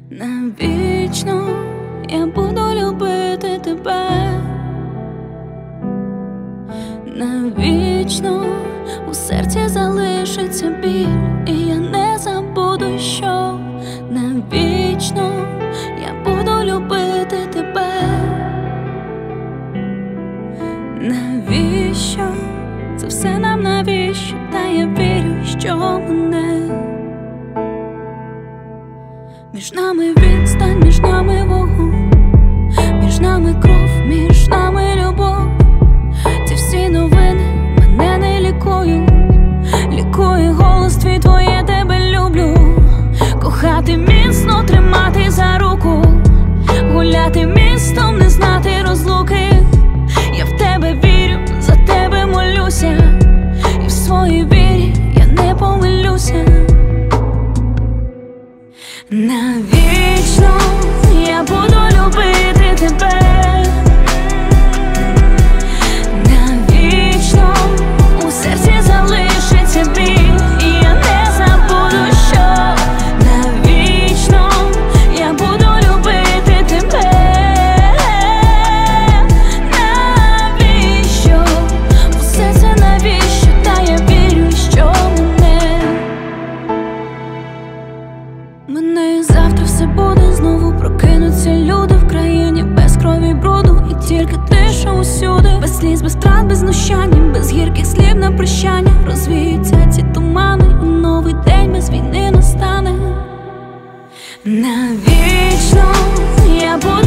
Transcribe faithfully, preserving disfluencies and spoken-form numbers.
Навічно я буду любити тебе, навічно у серці залишиться біль, і я не забуду, що навічно я буду любити тебе. Навіщо? Це все нам навіщо? Та я вірю, що мене. Між нами відстань, між нами вогонь, між нами кров, між нами любов. Ці всі новини мене не лікують, лікує голос твій, твоє тебе люблю. Кохати міцно, тримати за руку, гуляти містом, не знати розлуки. Я в тебе вірю, за тебе молюся, і в своїй вірі я не помилюся. Навічно я буду любити тебе, навічно у серці залишиться біль, і я не забуду, що навічно я буду любити тебе. Навіщо? Усе це навіщо? Та я вірю, що мене. Мене і завтра все буде, знову прокинуться люди в країні без крові й бруду, і тільки тиша усюди, без сліз, без втрат, без знущання, без гірких слів на прощання. Розвіються ці тумани, і новий день без війни настане. Навічно я буду